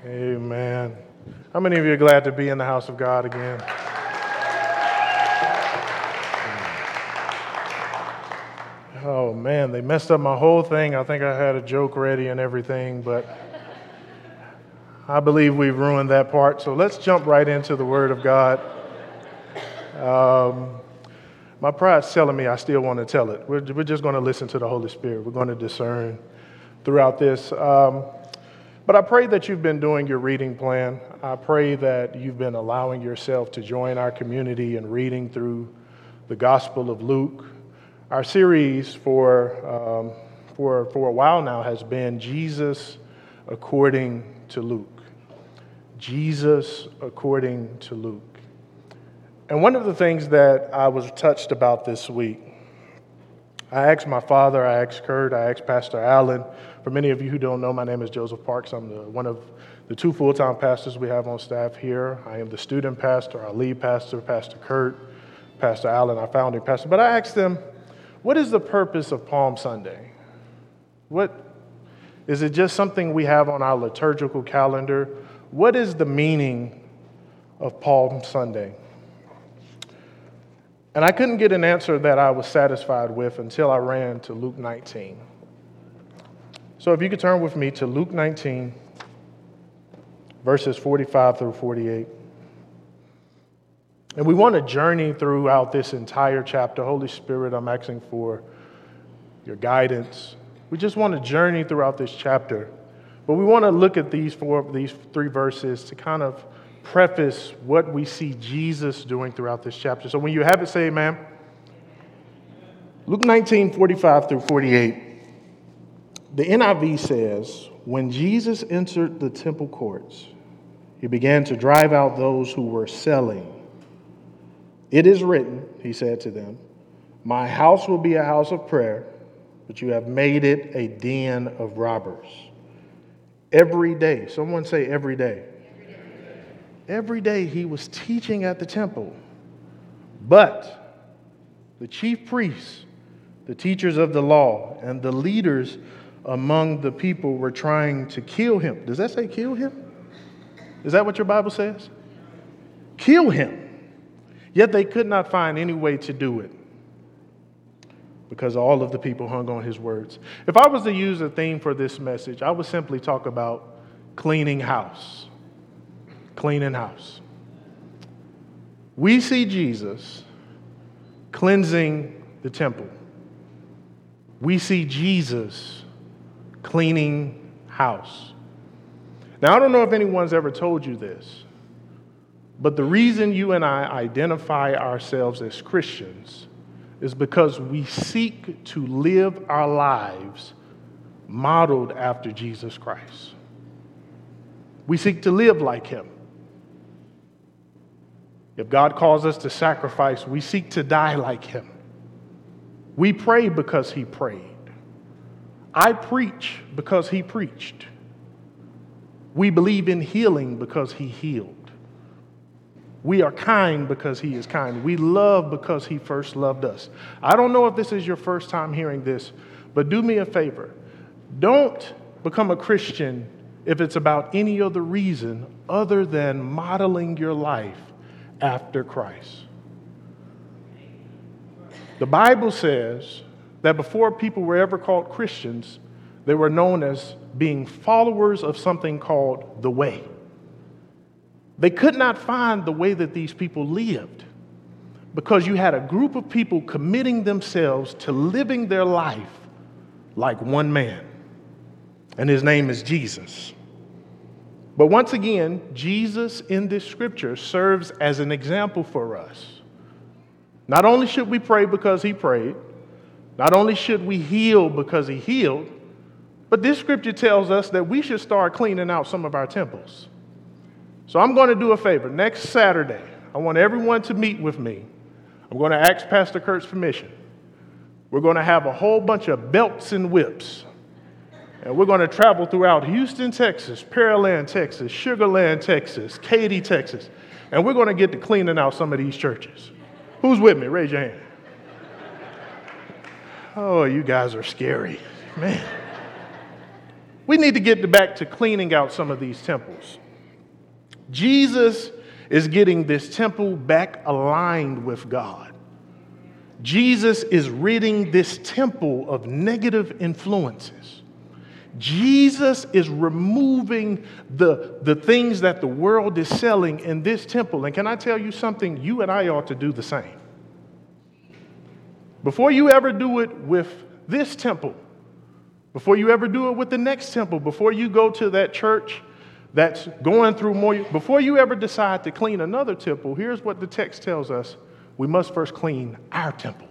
Amen. How many of you are glad to be in the house of God again? Oh man, they messed up my whole thing. I think I had a joke ready and everything, but I believe we've ruined that part. So let's jump right into the Word of God. My pride's telling me I still want to tell it. We're just going to listen to the Holy Spirit. We're going to discern throughout this. But I pray that you've been doing your reading plan. I pray that you've been allowing yourself to join our community in reading through the Gospel of Luke. Our series for a while now has been Jesus according to Luke. Jesus according to Luke. And one of the things that I was touched about this week, I asked my father, I asked Kurt, I asked Pastor Allen. For many of you who don't know, my name is Joseph Parks. I'm one of the two full-time pastors we have on staff here. I am the student pastor, our lead pastor, Pastor Kurt, Pastor Allen, our founding pastor. But I asked them, what is the purpose of Palm Sunday? Is it just something we have on our liturgical calendar? What is the meaning of Palm Sunday? And I couldn't get an answer that I was satisfied with until I ran to Luke 19. So if you could turn with me to Luke 19, verses 45 through 48. And we want to journey throughout this entire chapter. Holy Spirit, I'm asking for your guidance. We just want to journey throughout this chapter. But we want to look at these three verses to kind of preface what we see Jesus doing throughout this chapter. So when you have it, say amen. Luke 19, 45 through 48. The NIV says, when Jesus entered the temple courts, he began to drive out those who were selling. It is written, he said to them, my house will be a house of prayer, but you have made it a den of robbers. Every day, someone say every day. Every day he was teaching at the temple. But the chief priests, the teachers of the law, and the leaders among the people were trying to kill him. Does that say kill him? Is that what your Bible says? Kill him. Yet they could not find any way to do it because all of the people hung on his words. If I was to use a theme for this message, I would simply talk about cleaning house. Cleaning house. We see Jesus cleansing the temple. We see Jesus cleaning house. Now, I don't know if anyone's ever told you this, but the reason you and I identify ourselves as Christians is because we seek to live our lives modeled after Jesus Christ. We seek to live like him. If God calls us to sacrifice, we seek to die like him. We pray because he prayed. I preach because he preached. We believe in healing because he healed. We are kind because he is kind. We love because he first loved us. I don't know if this is your first time hearing this, but do me a favor. Don't become a Christian if it's about any other reason other than modeling your life after Christ. The Bible says that before people were ever called Christians, they were known as being followers of something called the way. They could not find the way that these people lived because you had a group of people committing themselves to living their life like one man, and his name is Jesus. But once again, Jesus in this scripture serves as an example for us. Not only should we pray because he prayed, not only should we heal because he healed, but this scripture tells us that we should start cleaning out some of our temples. So I'm going to do a favor. Next Saturday, I want everyone to meet with me. I'm going to ask Pastor Kurt's permission. We're going to have a whole bunch of belts and whips. And we're going to travel throughout Houston, Texas, Pearland, Texas, Sugar Land, Texas, Katy, Texas. And we're going to get to cleaning out some of these churches. Who's with me? Raise your hand. Oh, you guys are scary. Man. We need to get back to cleaning out some of these temples. Jesus is getting this temple back aligned with God. Jesus is ridding this temple of negative influences. Jesus is removing the things that the world is selling in this temple. And can I tell you something? You and I ought to do the same. Before you ever do it with this temple, before you ever do it with the next temple, before you go to that church that's going through more, before you ever decide to clean another temple, here's what the text tells us. We must first clean our temple.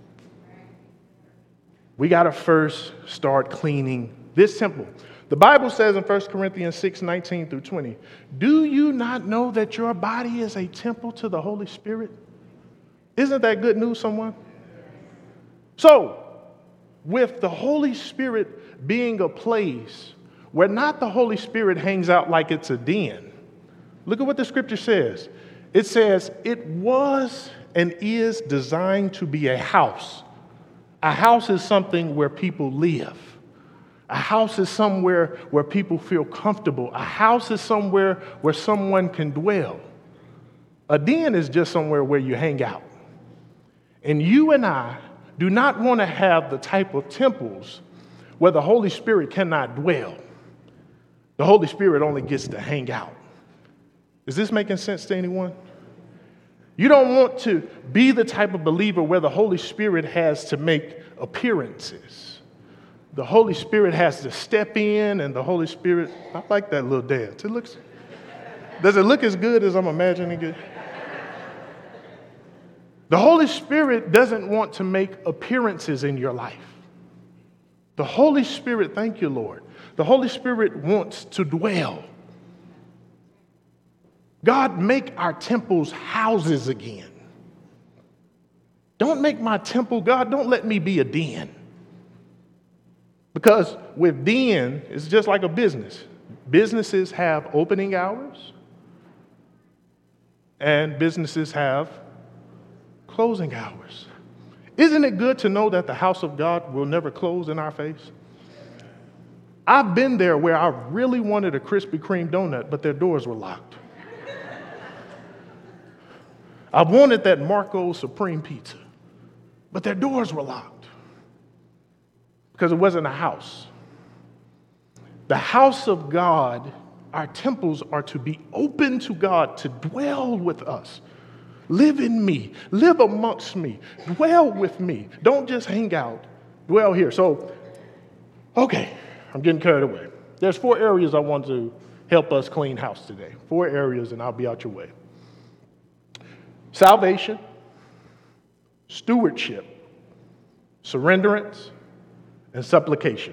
We got to first start cleaning this temple. The Bible says in 1 Corinthians 6:19 through 20, do you not know that your body is a temple to the Holy Spirit? Isn't that good news, someone? So, with the Holy Spirit being a place where not the Holy Spirit hangs out like it's a den. Look at what the scripture says. It says, it was and is designed to be a house. A house is something where people live. A house is somewhere where people feel comfortable. A house is somewhere where someone can dwell. A den is just somewhere where you hang out. And you and I do not want to have the type of temples where the Holy Spirit cannot dwell. The Holy Spirit only gets to hang out. Is this making sense to anyone? You don't want to be the type of believer where the Holy Spirit has to make appearances. The Holy Spirit has to step in, and the Holy Spirit, I like that little dance. Does it look as good as I'm imagining it? The Holy Spirit doesn't want to make appearances in your life. The Holy Spirit, thank you, Lord. The Holy Spirit wants to dwell. God, make our temples houses again. Don't make my temple, God, don't let me be a den. Because with den, it's just like a business. Businesses have opening hours, and businesses have closing hours. Isn't it good to know that the house of God will never close in our face? I've been there where I really wanted a Krispy Kreme donut, but their doors were locked. I wanted that Marco's Supreme Pizza, but their doors were locked because it wasn't a house. The house of God, our temples are to be open to God, to dwell with us. Live in me, live amongst me, dwell with me. Don't just hang out, dwell here. So, okay, I'm getting carried away. There's 4 areas I want to help us clean house today. 4 areas, and I'll be out your way. Salvation, stewardship, surrenderance, and supplication.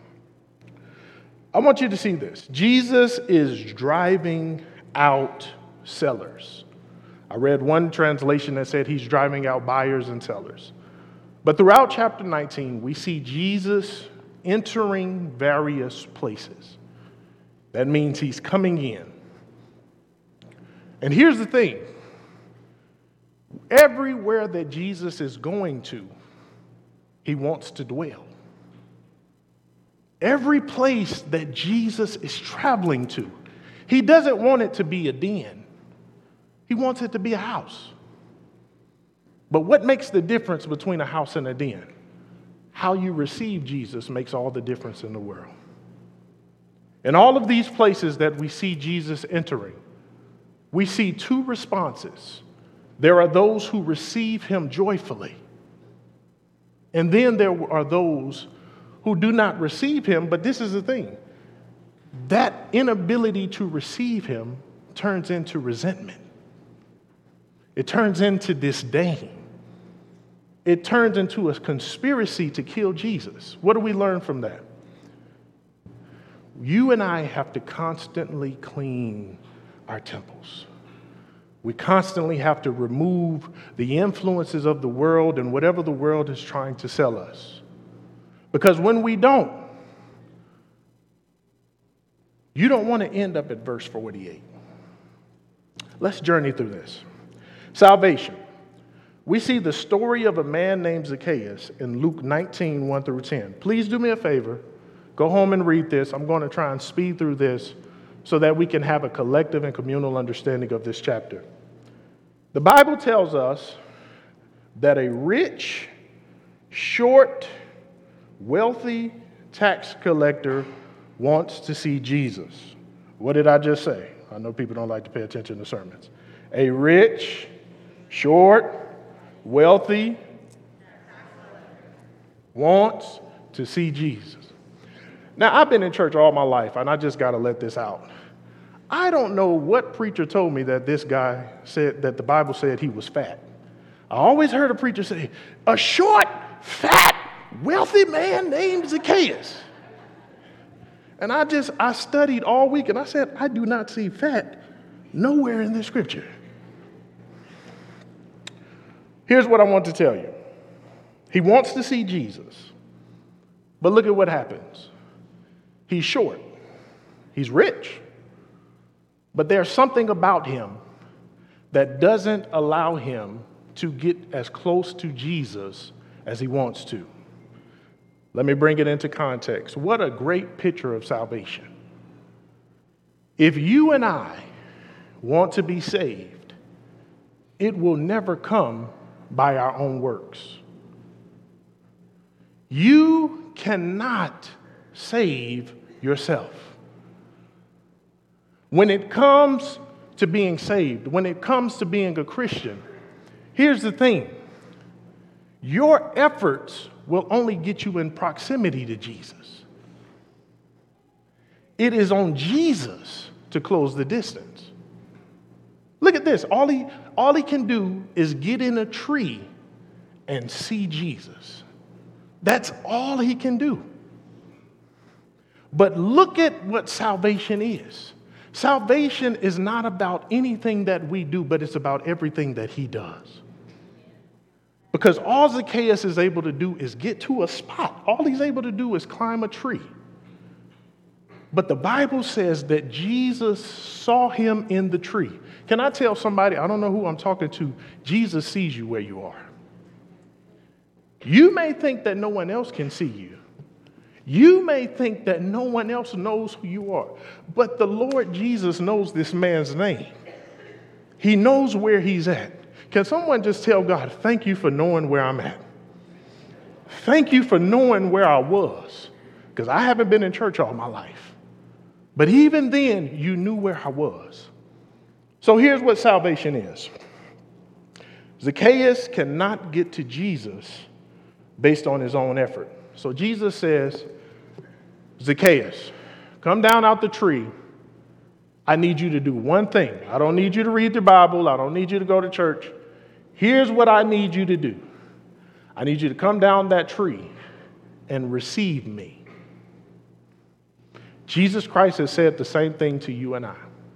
I want you to see this. Jesus is driving out sellers. I read one translation that said he's driving out buyers and sellers. But throughout chapter 19, we see Jesus entering various places. That means he's coming in. And here's the thing. Everywhere that Jesus is going to, he wants to dwell. Every place that Jesus is traveling to, he doesn't want it to be a den. He wants it to be a house. But what makes the difference between a house and a den? How you receive Jesus makes all the difference in the world. In all of these places that we see Jesus entering, we see 2 responses. There are those who receive him joyfully. And then there are those who do not receive him, but this is the thing. That inability to receive him turns into resentment. It turns into disdain. It turns into a conspiracy to kill Jesus. What do we learn from that? You and I have to constantly clean our temples. We constantly have to remove the influences of the world and whatever the world is trying to sell us. Because when we don't, you don't want to end up at verse 48. Let's journey through this. Salvation. We see the story of a man named Zacchaeus in Luke 19, 1 through 10. Please do me a favor. Go home and read this. I'm going to try and speed through this so that we can have a collective and communal understanding of this chapter. The Bible tells us that a rich, short, wealthy tax collector wants to see Jesus. What did I just say? I know people don't like to pay attention to sermons. A rich, short, wealthy wants to see Jesus. Now, I've been in church all my life, and I just got to let this out. I don't know what preacher told me that this guy said that the Bible said he was fat. I always heard a preacher say, a short, fat, wealthy man named Zacchaeus. And I studied all week, and I said, I do not see fat nowhere in this scripture. Here's what I want to tell you. He wants to see Jesus, but look at what happens. He's short. He's rich. But there's something about him that doesn't allow him to get as close to Jesus as he wants to. Let me bring it into context. What a great picture of salvation. If you and I want to be saved, it will never come by our own works. You cannot save yourself. When it comes to being saved, when it comes to being a Christian, here's the thing. Your efforts will only get you in proximity to Jesus. It is on Jesus to close the distance. Look at this. All he can do is get in a tree and see Jesus. That's all he can do. But look at what salvation is. Salvation is not about anything that we do, but it's about everything that he does. Because all Zacchaeus is able to do is get to a spot. All he's able to do is climb a tree. But the Bible says that Jesus saw him in the tree. Can I tell somebody, I don't know who I'm talking to, Jesus sees you where you are. You may think that no one else can see you. You may think that no one else knows who you are. But the Lord Jesus knows this man's name. He knows where he's at. Can someone just tell God, thank you for knowing where I'm at? Thank you for knowing where I was. Because I haven't been in church all my life. But even then, you knew where I was. So here's what salvation is. Zacchaeus cannot get to Jesus based on his own effort. So Jesus says, Zacchaeus, come down out the tree. I need you to do one thing. I don't need you to read the Bible. I don't need you to go to church. Here's what I need you to do. I need you to come down that tree and receive me. Jesus Christ has said the same thing to you and I.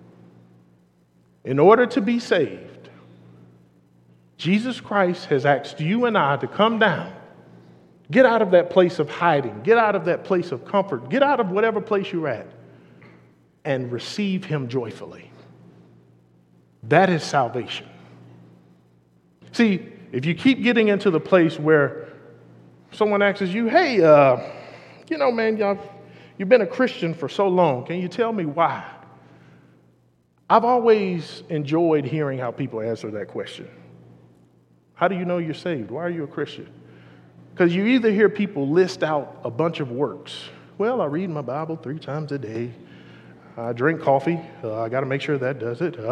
In order to be saved, Jesus Christ has asked you and I to come down. Get out of that place of hiding. Get out of that place of comfort. Get out of whatever place you're at and receive him joyfully. That is salvation. See, if you keep getting into the place where someone asks you, hey, man, you've been a Christian for so long. Can you tell me why? I've always enjoyed hearing how people answer that question. How do you know you're saved? Why are you a Christian? Because you either hear people list out a bunch of works. Well, I read my Bible 3 times a day. I drink coffee. I got to make sure that does it.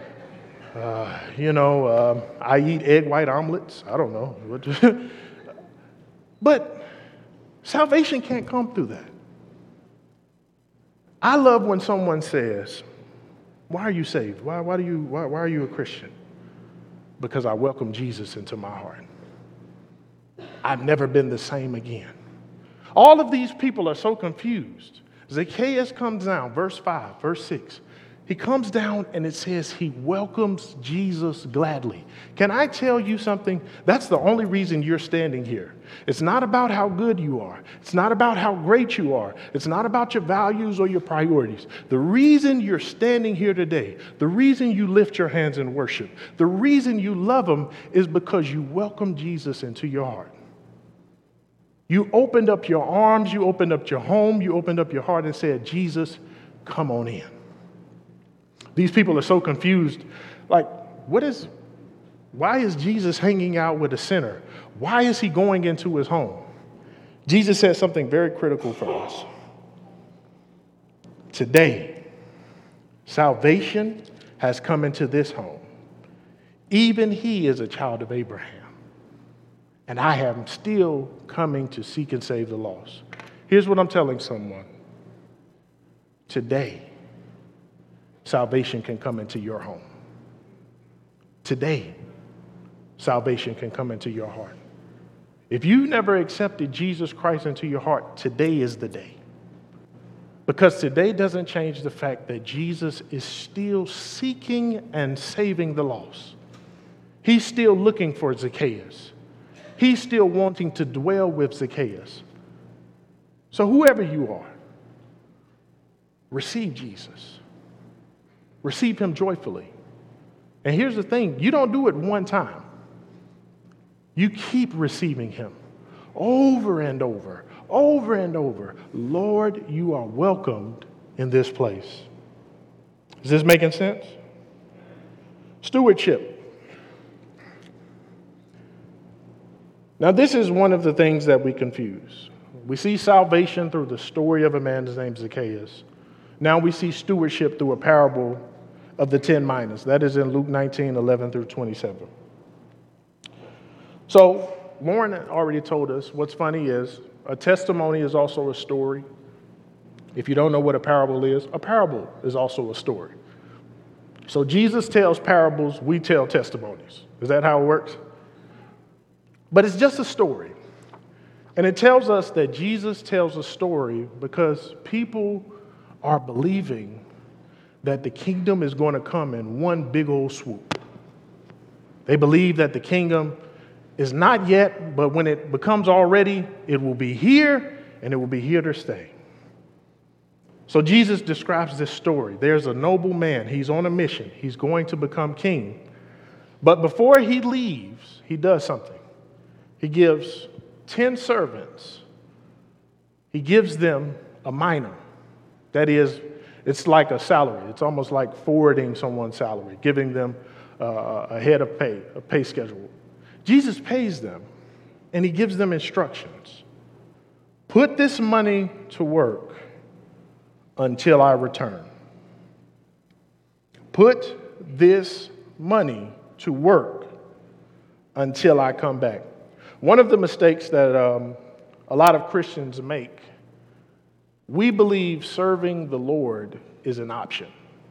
I eat egg white omelets. I don't know. But salvation can't come through that. I love when someone says, why are you saved? Why are you a Christian? Because I welcome Jesus into my heart. I've never been the same again. All of these people are so confused. Zacchaeus comes down, verse 5, verse 6. He comes down and it says he welcomes Jesus gladly. Can I tell you something? That's the only reason you're standing here. It's not about how good you are. It's not about how great you are. It's not about your values or your priorities. The reason you're standing here today, the reason you lift your hands in worship, the reason you love him is because you welcome Jesus into your heart. You opened up your arms, you opened up your home, you opened up your heart and said, Jesus, come on in. These people are so confused. Like, why is Jesus hanging out with a sinner? Why is he going into his home? Jesus said something very critical for us. Today, salvation has come into this home. Even he is a child of Abraham. And I am still coming to seek and save the lost. Here's what I'm telling someone. Today, salvation can come into your home. Today, salvation can come into your heart. If you never accepted Jesus Christ into your heart, today is the day. Because today doesn't change the fact that Jesus is still seeking and saving the lost. He's still looking for Zacchaeus. He's still wanting to dwell with Zacchaeus. So whoever you are, receive Jesus. Receive him joyfully. And here's the thing, you don't do it one time. You keep receiving him over and over, over and over. Lord, you are welcomed in this place. Is this making sense? Stewardship. Now, this is one of the things that we confuse. We see salvation through the story of a man named Zacchaeus. Now we see stewardship through a parable of the 10 minas. That is in Luke 19, 11 through 27. So, Lauren already told us what's funny is a testimony is also a story. If you don't know what a parable is also a story. So Jesus tells parables, we tell testimonies. Is that how it works? But it's just a story. And it tells us that Jesus tells a story because people are believing that the kingdom is going to come in one big old swoop. They believe that the kingdom is not yet, but when it becomes already, it will be here and it will be here to stay. So Jesus describes this story. There's a noble man. He's on a mission. He's going to become king. But before he leaves, he does something. He gives 10 servants. He gives them a mina. That is, it's like a salary. It's almost like forwarding someone's salary, giving them a head of pay, a pay schedule. Jesus pays them, and he gives them instructions. Put this money to work until I return. Put this money to work until I come back. One of the mistakes that a lot of Christians make, we believe serving the Lord is an option.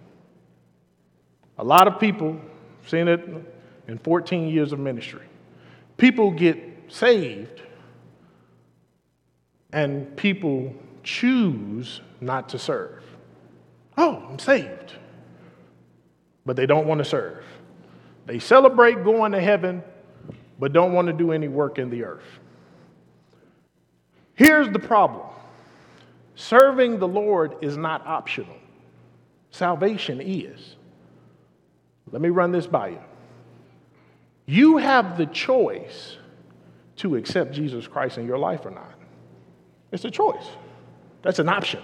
A lot of people, I've seen it in 14 years of ministry, people get saved and people choose not to serve. Oh, I'm saved. But they don't want to serve. They celebrate going to heaven, but don't want to do any work in the earth. Here's the problem. Serving the Lord is not optional. Salvation is. Let me run this by you. You have the choice to accept Jesus Christ in your life or not. It's a choice. That's an option.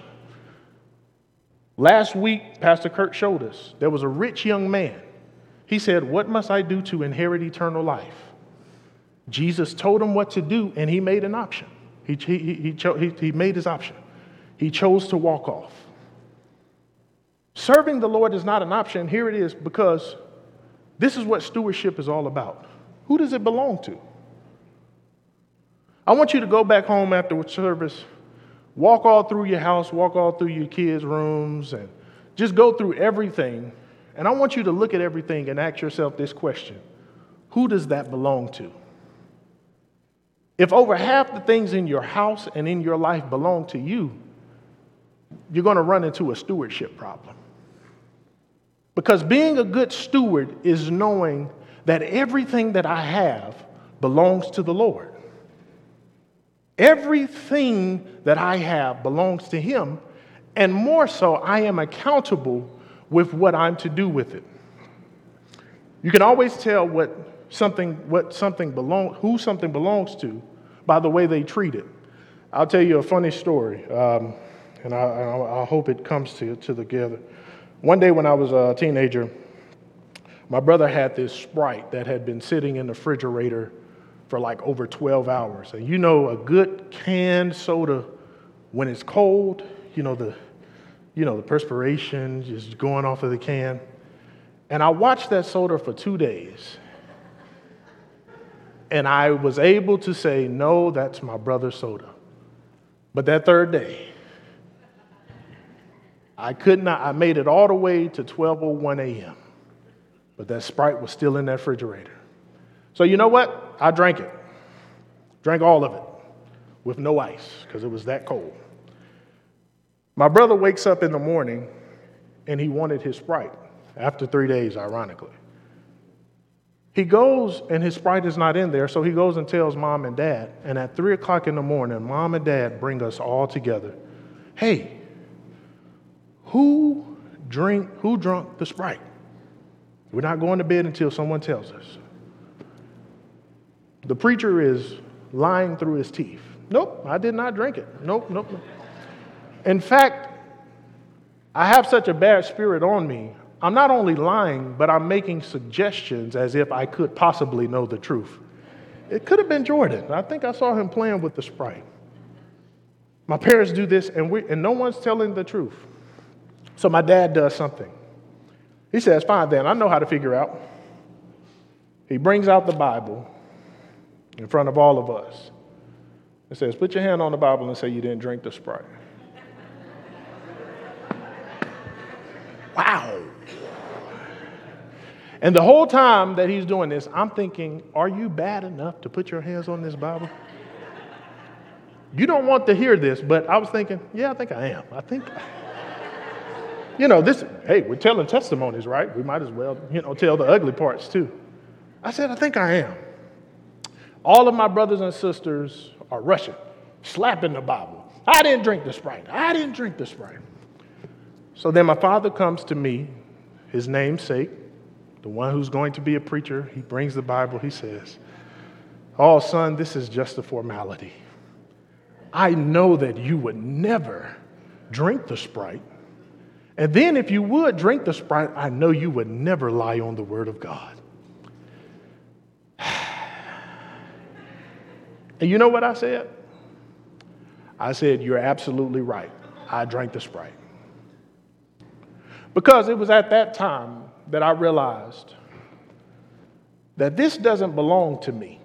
Last week, Pastor Kurt showed us there was a rich young man. He said, "What must I do to inherit eternal life?" Jesus told him what to do, and he made an option. He made his option. He chose to walk off. Serving the Lord is not an option. Here it is, because this is what stewardship is all about. Who does it belong to? I want you to go back home after service, walk all through your house, walk all through your kids' rooms, and just go through everything. And I want you to look at everything and ask yourself this question: who does that belong to? If over half the things in your house and in your life belong to you, you're going to run into a stewardship problem. Because being a good steward is knowing that everything that I have belongs to the Lord. Everything that I have belongs to Him, and more so, I am accountable with what I'm to do with it. You can always tell who something belongs to by the way they treat it. I'll tell you a funny story, and I hope it comes to together. One day when I was a teenager, my brother had this Sprite that had been sitting in the refrigerator for like over 12 hours. And you know, a good canned soda, when it's cold, the perspiration just going off of the can. And I watched that soda for 2 days. And I was able to say, no, that's my brother's soda. But that third day, I could not. I made it all the way to 12:01 a.m. But that Sprite was still in that refrigerator. So you know what? I drank it. Drank all of it with no ice because it was that cold. My brother wakes up in the morning and he wanted his Sprite after 3 days, ironically. He goes and his Sprite is not in there, so he goes and tells mom and dad. And at 3 o'clock in the morning, mom and dad bring us all together. Hey, who drunk the Sprite? We're not going to bed until someone tells us. The preacher is lying through his teeth. Nope, I did not drink it. Nope. In fact, I have such a bad spirit on me. I'm not only lying, but I'm making suggestions as if I could possibly know the truth. It could have been Jordan. I think I saw him playing with the Sprite. My parents do this, and no one's telling the truth. So my dad does something. He says, fine, then, I know how to figure out. He brings out the Bible in front of all of us. It says, put your hand on the Bible and say you didn't drink the Sprite. Wow. And the whole time that he's doing this, I'm thinking, are you bad enough to put your hands on this Bible? You don't want to hear this, but I was thinking, yeah, I think I am. Hey, we're telling testimonies, right? We might as well, tell the ugly parts too. I said, I think I am. All of my brothers and sisters are rushing, slapping the Bible. I didn't drink the Sprite. I didn't drink the Sprite. So then my father comes to me, his namesake, the one who's going to be a preacher. He brings the Bible. He says, oh, son, this is just a formality. I know that you would never drink the Sprite. And then if you would drink the Sprite, I know you would never lie on the word of God. And you know what I said? I said, you're absolutely right. I drank the Sprite. Because it was at that time that I realized that this doesn't belong to me.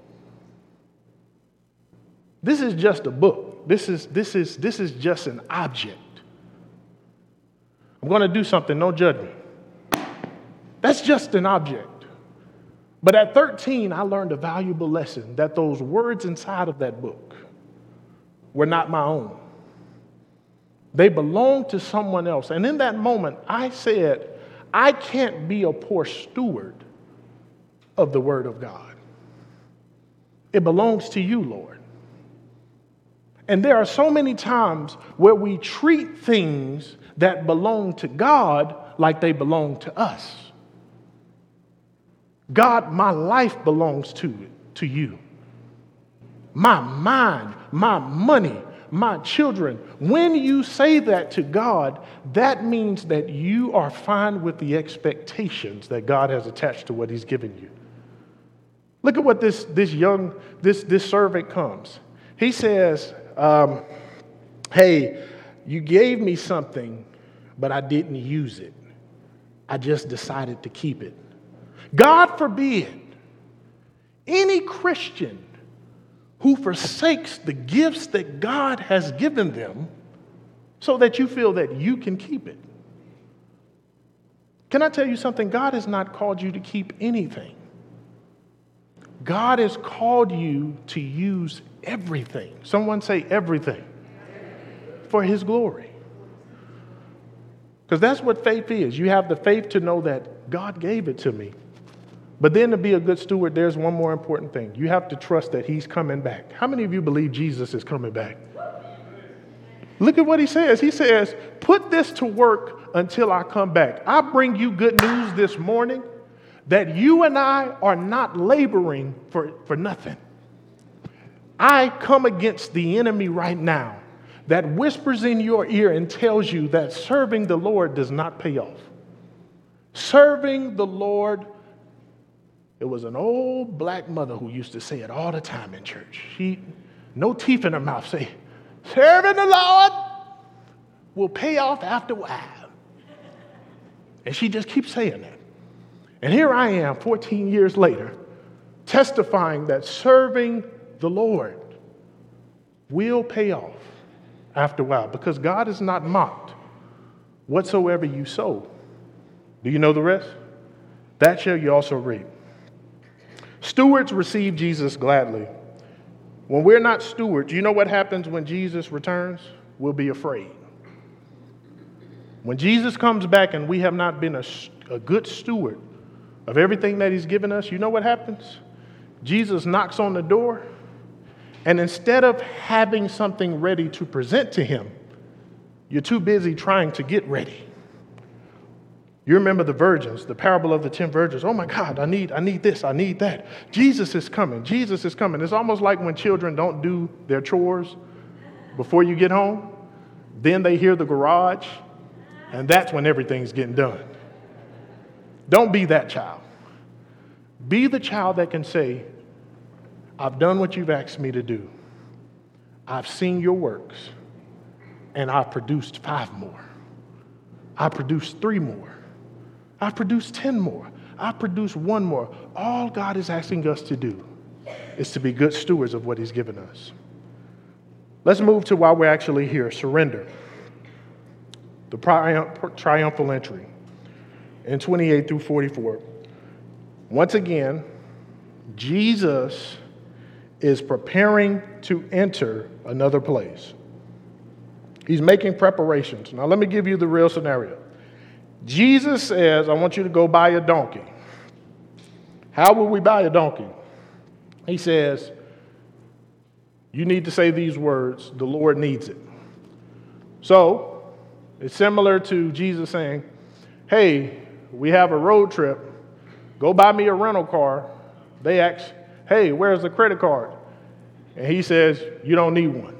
This is just a book. This is just an object. I'm going to do something, don't judge me. That's just an object. But at 13, I learned a valuable lesson that those words inside of that book were not my own. They belonged to someone else. And in that moment, I said, I can't be a poor steward of the word of God. It belongs to you, Lord. And there are so many times where we treat things that belong to God like they belong to us. God, my life belongs to you. My mind, my money, my children. When you say that to God, that means that you are fine with the expectations that God has attached to what he's given you. Look at what this servant comes. He says, hey, you gave me something, but I didn't use it. I just decided to keep it. God forbid any Christian who forsakes the gifts that God has given them so that you feel that you can keep it. Can I tell you something? God has not called you to keep anything. God has called you to use everything. Someone say everything. For his glory. Because that's what faith is. You have the faith to know that God gave it to me. But then to be a good steward, there's one more important thing. You have to trust that he's coming back. How many of you believe Jesus is coming back? Look at what he says. He says, put this to work until I come back. I bring you good news this morning that you and I are not laboring for nothing. I come against the enemy right now that whispers in your ear and tells you that serving the Lord does not pay off. Serving the Lord, it was an old black mother who used to say it all the time in church. She, no teeth in her mouth, say, serving the Lord will pay off after a while. And she just keeps saying that. And here I am 14 years later, testifying that serving the Lord will pay off after a while, because God is not mocked. Whatsoever you sow, do you know the rest? That shall you also reap. Stewards receive Jesus gladly. When we're not stewards, you know what happens when Jesus returns? We'll be afraid. When Jesus comes back and we have not been a good steward of everything that he's given us, you know what happens? Jesus knocks on the door, and instead of having something ready to present to him, you're too busy trying to get ready. You remember the virgins, the parable of the 10 virgins. Oh my God, I need this, I need that. Jesus is coming, Jesus is coming. It's almost like when children don't do their chores before you get home, then they hear the garage, and that's when everything's getting done. Don't be that child. Be the child that can say, I've done what you've asked me to do. I've seen your works, and I've produced 5 more. I produced 3 more. I've produced 10 more. I've produced 1 more. All God is asking us to do is to be good stewards of what he's given us. Let's move to why we're actually here, surrender. The triumphal entry in 28 through 44. Once again, Jesus is preparing to enter another place. He's making preparations. Now, let me give you the real scenario. Jesus says, I want you to go buy a donkey. How will we buy a donkey? He says, you need to say these words, the Lord needs it. So, it's similar to Jesus saying, hey, we have a road trip. Go buy me a rental car. They ask, hey, where's the credit card? And he says, you don't need one.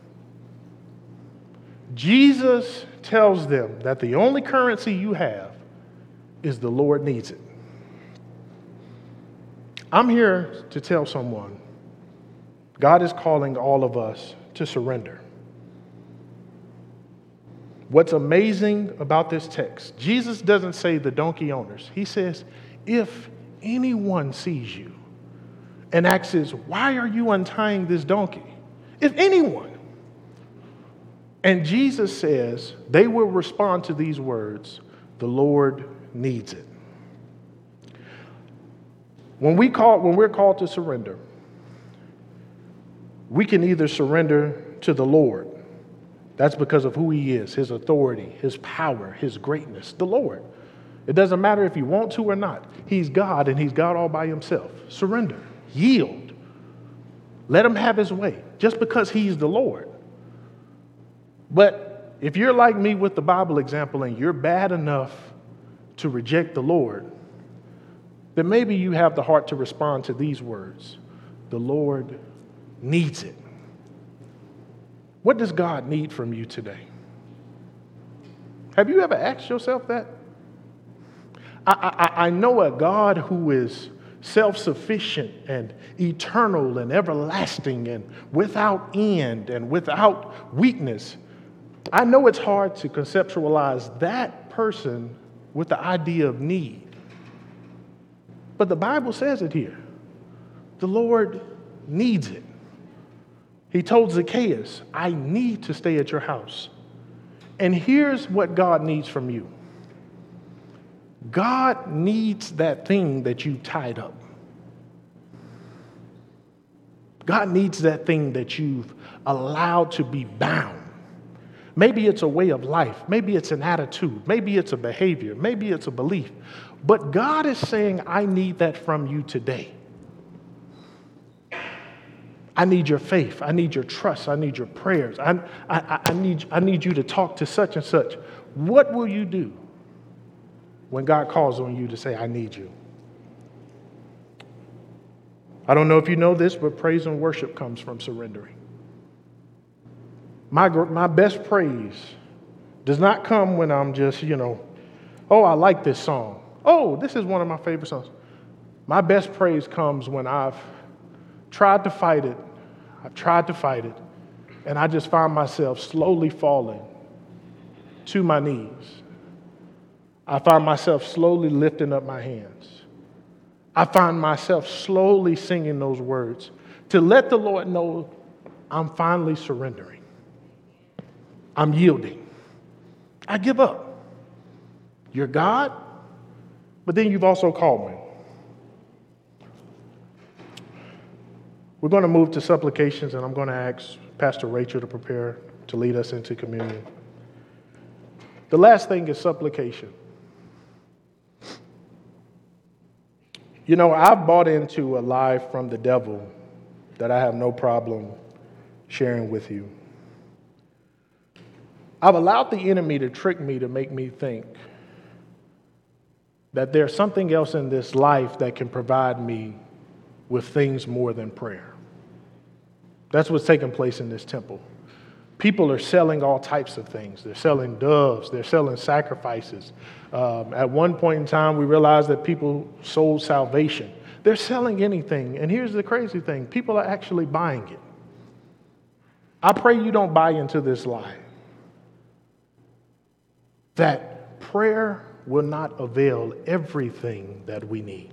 Jesus tells them that the only currency you have is the Lord needs it. I'm here to tell someone, God is calling all of us to surrender. What's amazing about this text, Jesus doesn't say the donkey owners. He says, if anyone sees you and asks, why are you untying this donkey? If anyone. And Jesus says they will respond to these words, the Lord needs it. When we're called to surrender, we can either surrender to the Lord. That's because of who he is, his authority, his power, his greatness, the Lord. It doesn't matter if you want to or not. He's God, and he's God all by himself. Surrender. Yield. Let him have his way, just because he's the Lord. But if you're like me with the Bible example and you're bad enough to reject the Lord, then maybe you have the heart to respond to these words. The Lord needs it. What does God need from you today? Have you ever asked yourself that? I know a God who is self-sufficient and eternal and everlasting and without end and without weakness. I know it's hard to conceptualize that person with the idea of need. But the Bible says it here. The Lord needs it. He told Zacchaeus, I need to stay at your house. And here's what God needs from you. God needs that thing that you tied up. God needs that thing that you've allowed to be bound. Maybe it's a way of life. Maybe it's an attitude. Maybe it's a behavior. Maybe it's a belief. But God is saying, I need that from you today. I need your faith. I need your trust. I need your prayers. I need you to talk to such and such. What will you do when God calls on you to say, I need you? I don't know if you know this, but praise and worship comes from surrendering. My best praise does not come when I'm just, oh, I like this song. Oh, this is one of my favorite songs. My best praise comes when I've tried to fight it. And I just find myself slowly falling to my knees. I find myself slowly lifting up my hands. I find myself slowly singing those words to let the Lord know I'm finally surrendering. I'm yielding. I give up. You're God, but then you've also called me. We're going to move to supplications, and I'm going to ask Pastor Rachel to prepare to lead us into communion. The last thing is supplication. I've bought into a lie from the devil that I have no problem sharing with you. I've allowed the enemy to trick me to make me think that there's something else in this life that can provide me with things more than prayer. That's what's taking place in this temple. People are selling all types of things. They're selling doves. They're selling sacrifices. At one point in time, we realized that people sold salvation. They're selling anything. And here's the crazy thing. People are actually buying it. I pray you don't buy into this lie that prayer will not avail everything that we need.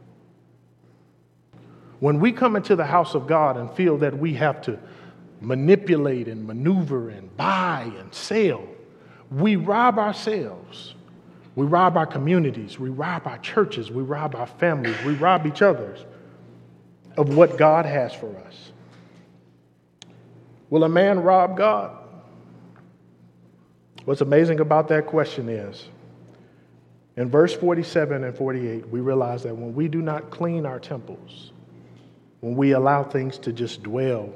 When we come into the house of God and feel that we have to manipulate and maneuver and buy and sell, we rob ourselves. We rob our communities. We rob our churches. We rob our families. We rob each other of what God has for us. Will a man rob God? What's amazing about that question is, in verse 47 and 48, we realize that when we do not clean our temples, when we allow things to just dwell,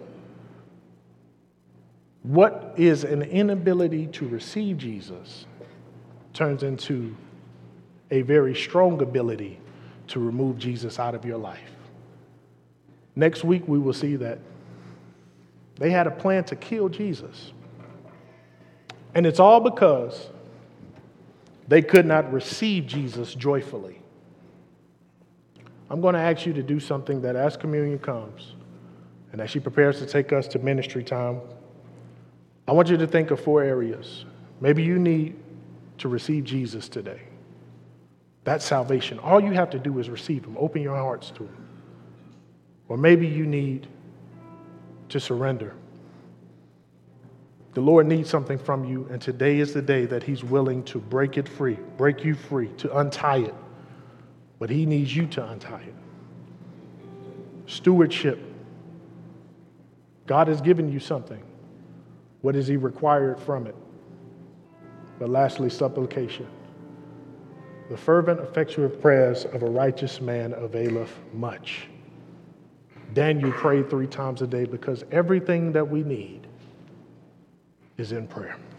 what is an inability to receive Jesus turns into a very strong ability to remove Jesus out of your life. Next week, we will see that they had a plan to kill Jesus. And it's all because they could not receive Jesus joyfully. I'm going to ask you to do something that as communion comes and as she prepares to take us to ministry time, I want you to think of 4 areas. Maybe you need to receive Jesus today. That's salvation. All you have to do is receive him. Open your hearts to him. Or maybe you need to surrender. The Lord needs something from you, and today is the day that he's willing to break it free, break you free, to untie it. But he needs you to untie it. Stewardship. God has given you something. What is he required from it? But lastly, supplication. The fervent, effectual prayers of a righteous man availeth much. Daniel prayed 3 times a day because everything that we need is in prayer.